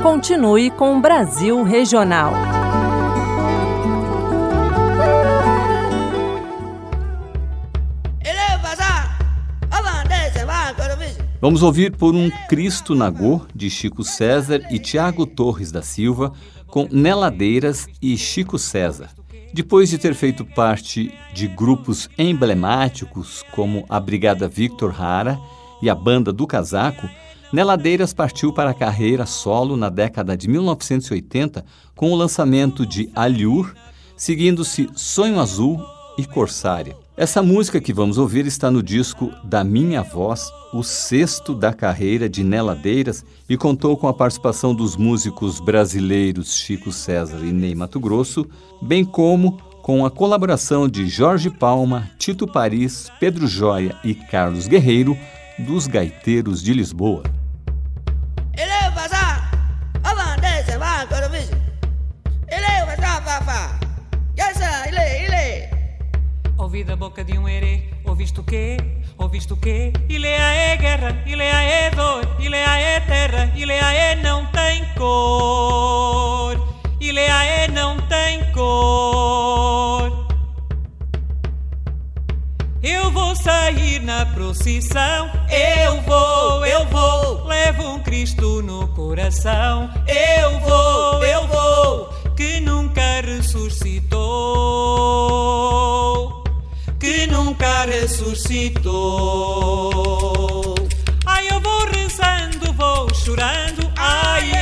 Continue com o Brasil Regional. Vamos ouvir Por um Cristo Nagô, de Chico César e Tiago Torres da Silva, com Neladeiras e Chico César. Depois de ter feito parte de grupos emblemáticos como a Brigada Victor Hara e a Banda do Casaco, Neladeiras partiu para a carreira solo na década de 1980 com o lançamento de Alhur, seguindo-se Sonho Azul e Corsária. Essa música que vamos ouvir está no disco Da Minha Voz, o 6º da carreira de Neladeiras, e contou com a participação dos músicos brasileiros Chico César e Ney Matogrosso, bem como com a colaboração de Jorge Palma, Tito Paris, Pedro Joia e Carlos Guerreiro, dos Gaiteiros de Lisboa. Ouvi da boca de um herê, ouviste o quê? Ouviste o quê? Ilha é guerra, ilha é dor, ilha é terra, ilha é não tem cor, ilha é não tem cor. Eu vou sair na procissão, eu vou, levo um Cristo no coração, eu vou, que nunca ressuscitou. Que nunca ressuscitou. Ai, eu vou rezando, vou chorando. Ai,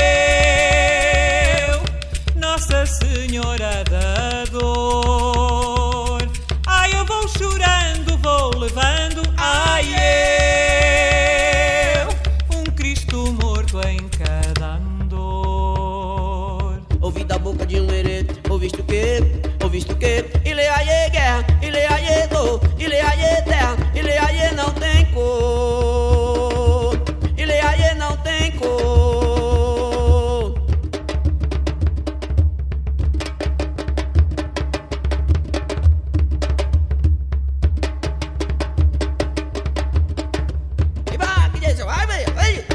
eu, Nossa Senhora da Dor. Ai, eu vou chorando, vou levando. Ai, eu, um Cristo morto em cada andor. Ouvi da boca de um herê, ouviste o quê? Ouviste o quê? Ilha é guerra, ilha é dor, ilha é terra, ilha é não tem cor, ilha é não tem cor. E vai, que diz, vai, vai.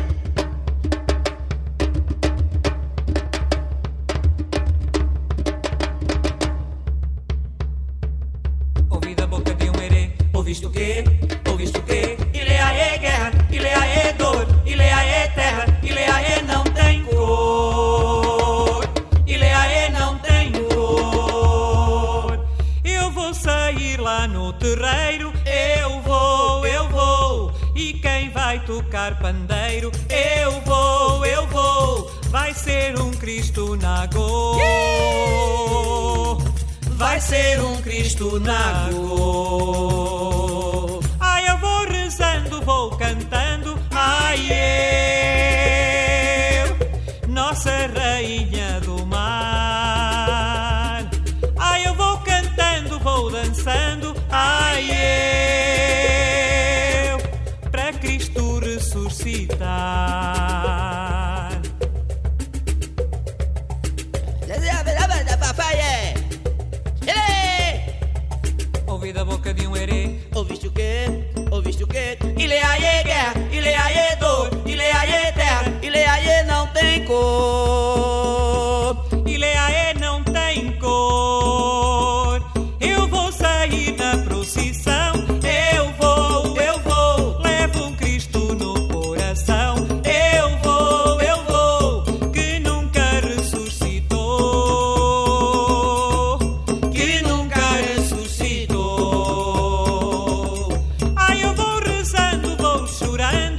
Ouviste o quê? Ouviste o quê? Ilha é guerra, ilha é dor, ilha é terra, ilha é não tem cor, ilha é não tem cor. Eu vou sair lá no terreiro, eu vou, e quem vai tocar pandeiro, eu vou, vai ser um Cristo Nagô. Vai ser um Cristo Nagô. Ai, eu vou rezando, vou cantando. Ai, eu, Nossa Rainha do Mar. Ai, eu vou cantando, vou dançando. Ai, eu, para Cristo ressuscitar. Ouvi da boca de um herê, ouviste o quê? Ouviste o quê? Ilha é guerra, ilha é dor, ilha é terra, ilha é não tem cor, ilha é não tem cor. Eu vou sair na procissão, eu vou, levo um Cristo no coração, eu vou, que nunca ressuscitou, que nunca ressuscitou. Ai, eu vou rezando, vou chorando.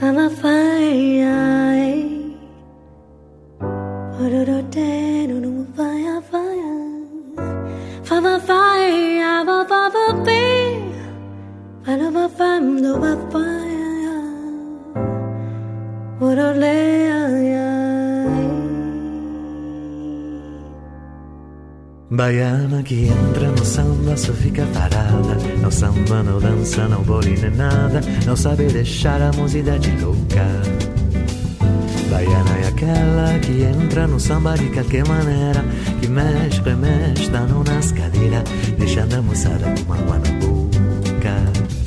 Baiana que entra no samba só fica parada. No samba não dança, não bole nem nada. Não sabe deixar a mocidade louca. Baiana é aquela que entra no samba de qualquer maneira, que mexe, remexe, dando nas cadeiras, deixando a moçada com água na boca.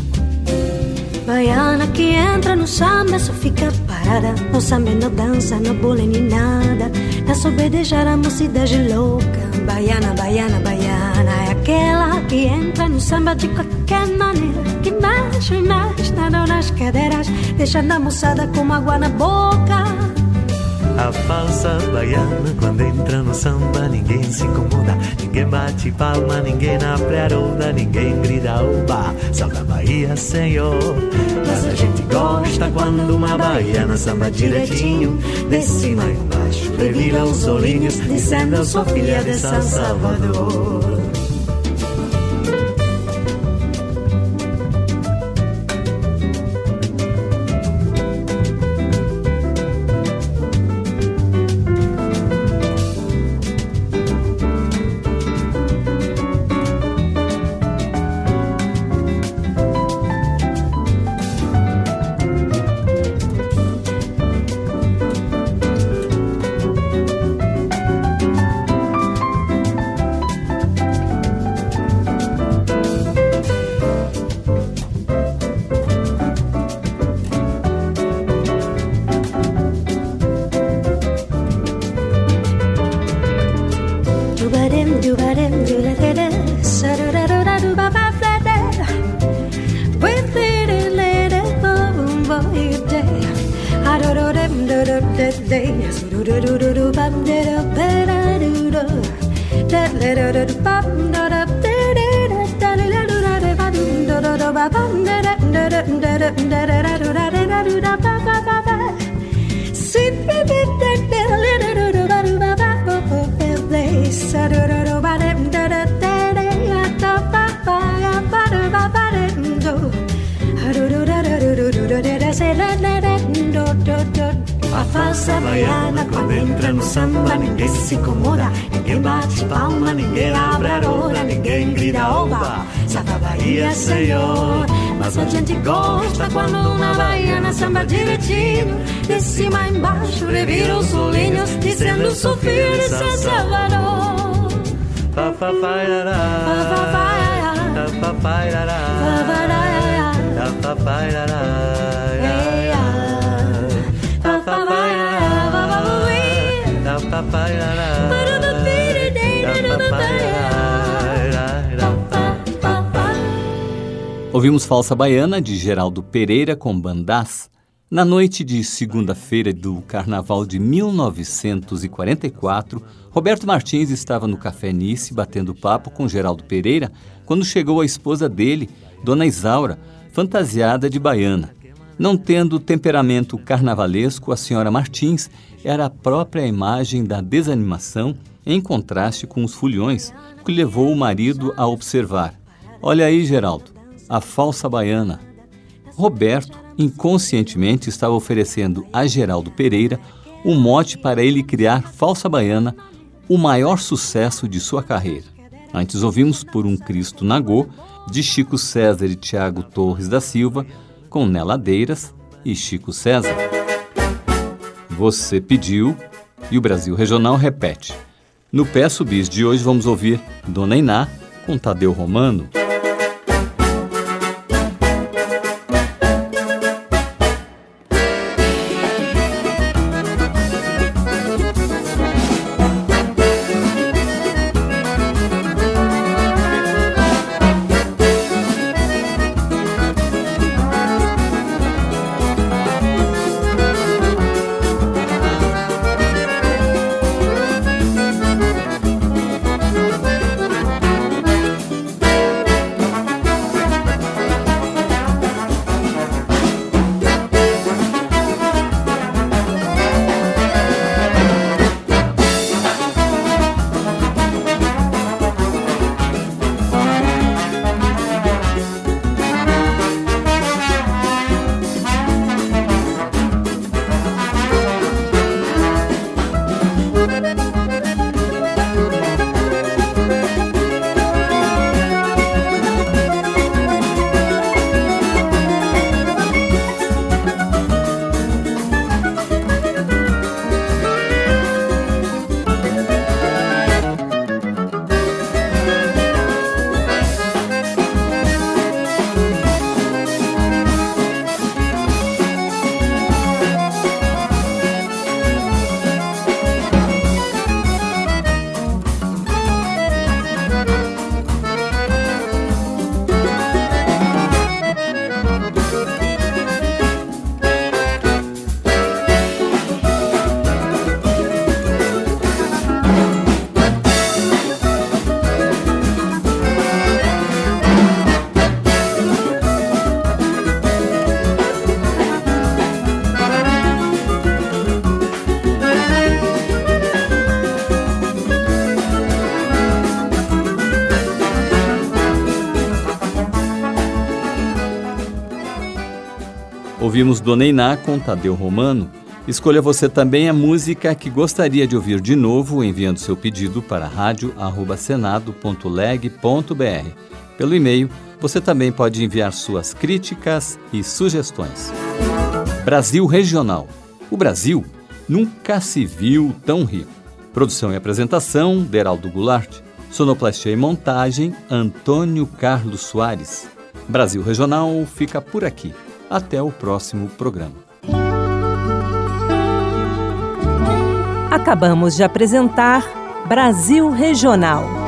Baiana que entra no samba só fica parada. No samba não dança, não bole nem nada. Não sabe deixar a mocidade louca. Baiana, baiana, baiana é aquela que entra no samba de qualquer maneira, que mexe, mexe, dando nas cadeiras, deixando a moçada com água na boca. A falsa baiana quando entra no samba ninguém se incomoda, ninguém bate palma, ninguém abre a roda, ninguém grita oba, salve a Bahia, Senhor. Mas a gente gosta quando uma baiana samba direitinho, de cima e embaixo, revira os olhinhos, dizendo eu sou filha de São Salvador. A falsa baiana quando entra no samba ninguém se incomoda, ninguém bate palma, ninguém abre a roda, ninguém grita oba, salve a Bahia, Senhor. Mas a gente gosta quando uma baiana samba direitinho, de cima a embaixo revira os olhinhos, dizendo sou filho de São Salvador. Pa pa pa ra ra, pa pa pa ra ra, pa pa ra ra. Ouvimos Falsa Baiana, de Geraldo Pereira, com Bandás. Na noite de segunda-feira do Carnaval de 1944, Roberto Martins estava no Café Nice batendo papo com Geraldo Pereira quando chegou a esposa dele, Dona Isaura, fantasiada de baiana. Não tendo temperamento carnavalesco, a senhora Martins era a própria imagem da desanimação, em contraste com os foliões, que levou o marido a observar: olha aí, Geraldo, a falsa baiana. Roberto, inconscientemente, estava oferecendo a Geraldo Pereira um mote para ele criar Falsa Baiana, o maior sucesso de sua carreira. Antes ouvimos Por um Cristo Nagô, de Chico César e Tiago Torres da Silva, com Neladeiras e Chico César. Você pediu e o Brasil Regional repete. No Peço Bis de hoje vamos ouvir Dona Iná com Tadeu Romano. Ouvimos Dona Iná com Tadeu Romano. Escolha você também a música que gostaria de ouvir de novo, enviando seu pedido para radio@senado.leg.br. Pelo e-mail, você também pode enviar suas críticas e sugestões. Brasil Regional. O Brasil nunca se viu tão rico. Produção e apresentação, Deraldo Goulart. Sonoplastia e montagem, Antônio Carlos Soares. Brasil Regional fica por aqui. Até o próximo programa. Acabamos de apresentar Brasil Regional.